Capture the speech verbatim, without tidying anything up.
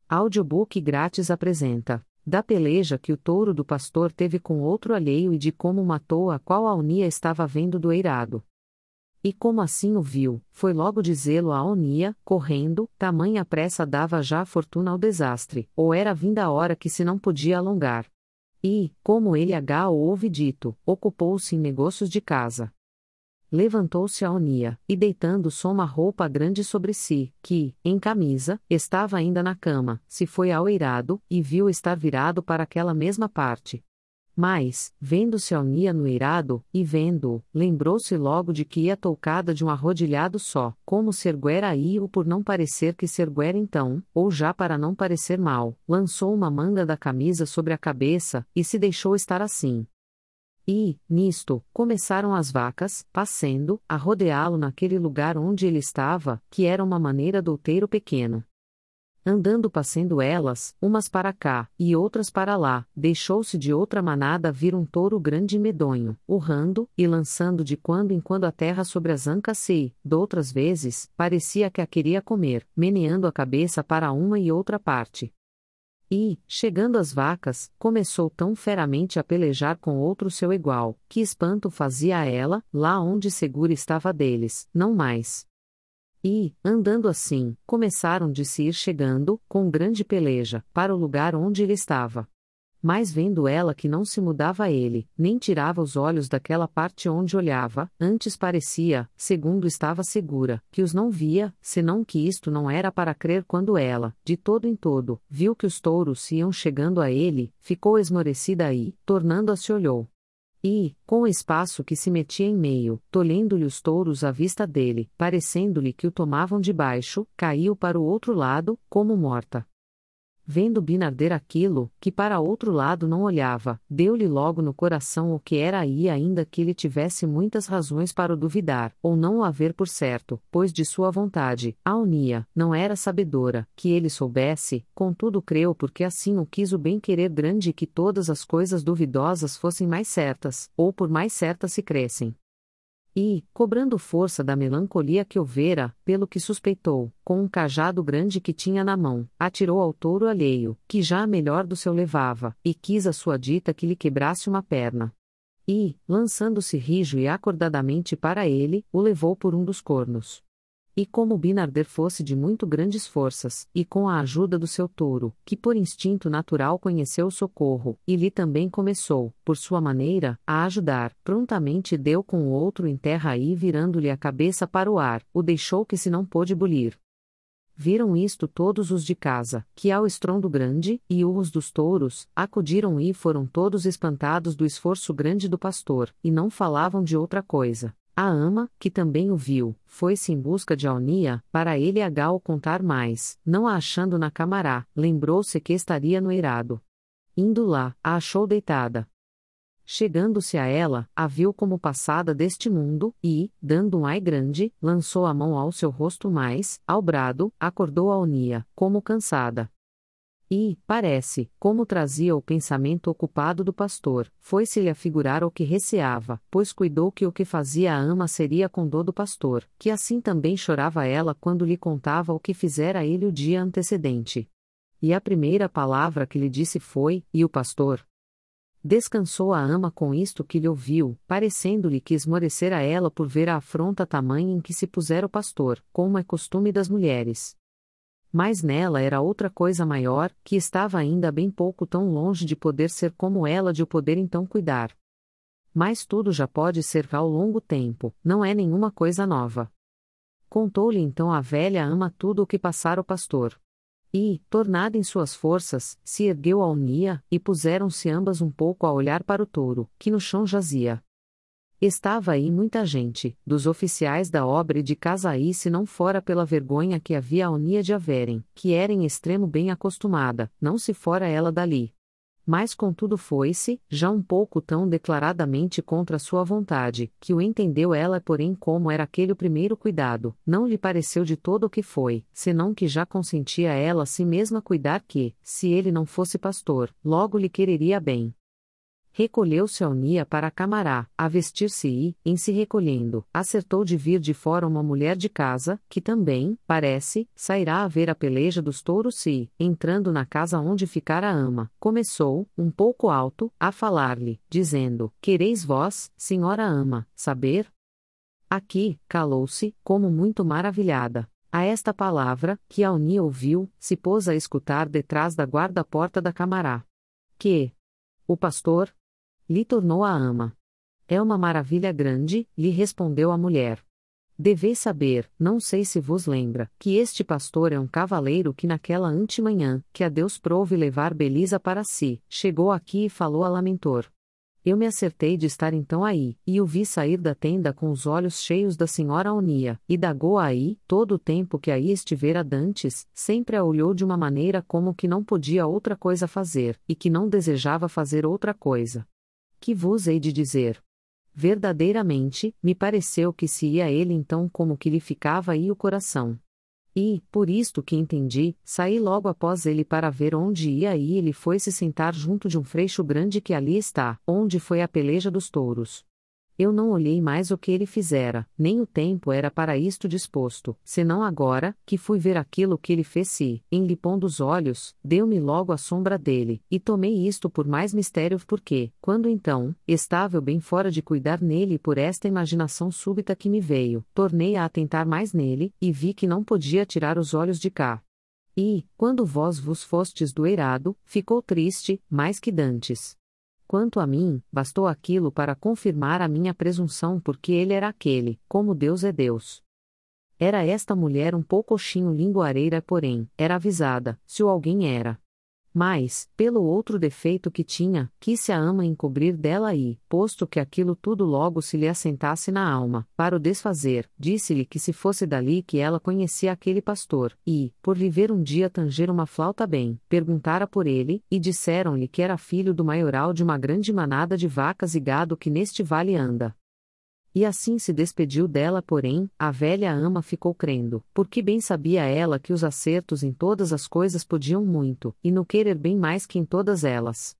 Audiobook grátis apresenta: da peleja que o touro do pastor teve com outro alheio e de como matou a qual Aunia estava vendo do eirado. E como assim o viu, foi logo dizê-lo a Aunia, correndo, tamanha pressa dava já a fortuna ao desastre, ou era vinda a hora que se não podia alongar. E, como ele H o houve dito, ocupou-se em negócios de casa. Levantou-se Aunia, e deitando-se uma roupa grande sobre si, que, em camisa, estava ainda na cama, se foi ao eirado, e viu estar virado para aquela mesma parte. Mas, vendo-se Aunia no eirado, e vendo-o, lembrou-se logo de que ia toucada de um arrodilhado só, como se erguera aí o por não parecer que se erguera então, ou já para não parecer mal, lançou uma manga da camisa sobre a cabeça, e se deixou estar assim. E, nisto, começaram as vacas, passando, a rodeá-lo naquele lugar onde ele estava, que era uma maneira do outeiro pequeno. Andando passando elas, umas para cá, e outras para lá, deixou-se de outra manada vir um touro grande e medonho, urrando, e lançando de quando em quando a terra sobre as ancas e, doutras vezes, parecia que a queria comer, meneando a cabeça para uma e outra parte. E, chegando às vacas, começou tão feramente a pelejar com outro seu igual, que espanto fazia a ela, lá onde segura estava deles, não mais. E, andando assim, começaram de se ir chegando, com grande peleja, para o lugar onde ele estava. Mas vendo ela que não se mudava ele, nem tirava os olhos daquela parte onde olhava, antes parecia, segundo estava segura, que os não via, senão que isto não era para crer quando ela, de todo em todo, viu que os touros iam chegando a ele, ficou esmorecida aí, tornando a se olhou. E, com o espaço que se metia em meio, tolhendo-lhe os touros à vista dele, parecendo-lhe que o tomavam de baixo, caiu para o outro lado, como morta. Vendo Bimnarder aquilo, que para outro lado não olhava, deu-lhe logo no coração o que era aí ainda que ele tivesse muitas razões para o duvidar, ou não o haver por certo, pois de sua vontade, Aunia, não era sabedora, que ele soubesse, contudo creu porque assim o quis o bem-querer grande que todas as coisas duvidosas fossem mais certas, ou por mais certas se crescem. E, cobrando força da melancolia que houvera, pelo que suspeitou, com um cajado grande que tinha na mão, atirou ao touro alheio, que já a melhor do seu levava, e quis a sua dita que lhe quebrasse uma perna. E, lançando-se rijo e acordadamente para ele, o levou por um dos cornos. E como Bimnarder fosse de muito grandes forças, e com a ajuda do seu touro, que por instinto natural conheceu o socorro, e lhe também começou, por sua maneira, a ajudar, prontamente deu com o outro em terra e virando-lhe a cabeça para o ar, o deixou que se não pôde bulir. Viram isto todos os de casa, que ao estrondo grande, e urros dos touros, acudiram e foram todos espantados do esforço grande do pastor, e não falavam de outra coisa. A ama, que também o viu, foi-se em busca de Aunia, para ele H o contar mais, não a achando na camará, lembrou-se que estaria no eirado. Indo lá, a achou deitada. Chegando-se a ela, a viu como passada deste mundo, e, dando um ai grande, lançou a mão ao seu rosto mais, ao brado, acordou Aunia, como cansada. E, parece, como trazia o pensamento ocupado do pastor, foi-se-lhe a figurar o que receava, pois cuidou que o que fazia a ama seria com dor do pastor, que assim também chorava ela quando lhe contava o que fizera ele o dia antecedente. E a primeira palavra que lhe disse foi, e o pastor? Descansou a ama com isto que lhe ouviu, parecendo-lhe que esmorecera ela por ver a afronta tamanha em que se pusera o pastor, como é costume das mulheres. Mas nela era outra coisa maior, que estava ainda bem pouco tão longe de poder ser como ela de o poder então cuidar. Mas tudo já pode ser ao longo tempo, não é nenhuma coisa nova. Contou-lhe então a velha ama tudo o que passara o pastor. E, tornada em suas forças, se ergueu Aunia, e puseram-se ambas um pouco a olhar para o touro, que no chão jazia. Estava aí muita gente, dos oficiais da obra e de casa aí se não fora pela vergonha que havia a Aunia de haverem, que era em extremo bem acostumada, não se fora ela dali. Mas contudo foi-se, já um pouco tão declaradamente contra sua vontade, que o entendeu ela porém como era aquele o primeiro cuidado, não lhe pareceu de todo o que foi, senão que já consentia ela a si mesma cuidar que, se ele não fosse pastor, logo lhe quereria bem. Recolheu-se Aunia para a camará, a vestir-se e, em se recolhendo, acertou de vir de fora uma mulher de casa, que também, parece, sairá a ver a peleja dos touros e, entrando na casa onde ficara a ama, começou, um pouco alto, a falar-lhe, dizendo, quereis vós, senhora ama, saber? Aqui, calou-se, como muito maravilhada. A esta palavra, que Aunia ouviu, se pôs a escutar detrás da guarda-porta da camará. Que? O pastor? Lhe tornou a ama. É uma maravilha grande, lhe respondeu a mulher. Deveis saber, não sei se vos lembra, que este pastor é um cavaleiro que naquela antemanhã, que a Deus prouve levar Belisa para si, chegou aqui e falou a Lamentor. Eu me acertei de estar então aí, e o vi sair da tenda com os olhos cheios da senhora Aunia, e dagou aí, todo o tempo que aí estivera dantes, sempre a olhou de uma maneira como que não podia outra coisa fazer, e que não desejava fazer outra coisa. Que vos hei de dizer? Verdadeiramente, me pareceu que se ia ele então como que lhe ficava aí o coração. E, por isto que entendi, saí logo após ele para ver onde ia e ele foi se sentar junto de um freixo grande que ali está, onde foi a peleja dos touros. Eu não olhei mais o que ele fizera, nem o tempo era para isto disposto, senão agora, que fui ver aquilo que ele fez e, em lhe pondo os olhos, deu-me logo a sombra dele, e tomei isto por mais mistério porque, quando então, estava eu bem fora de cuidar nele por esta imaginação súbita que me veio, tornei a atentar mais nele, e vi que não podia tirar os olhos de cá. E, quando vós vos fostes do eirado, ficou triste, mais que dantes. Quanto a mim, bastou aquilo para confirmar a minha presunção porque ele era aquele, como Deus é Deus. Era esta mulher um poucochinho linguareira porém, era avisada, se o alguém era. Mas, pelo outro defeito que tinha, quis-se a ama encobrir dela e, posto que aquilo tudo logo se lhe assentasse na alma, para o desfazer, disse-lhe que se fosse dali que ela conhecia aquele pastor, e, por lhe ver um dia tanger uma flauta bem, perguntara por ele, e disseram-lhe que era filho do maioral de uma grande manada de vacas e gado que neste vale anda. E assim se despediu dela porém, a velha ama ficou crendo, porque bem sabia ela que os acertos em todas as coisas podiam muito, e no querer bem mais que em todas elas.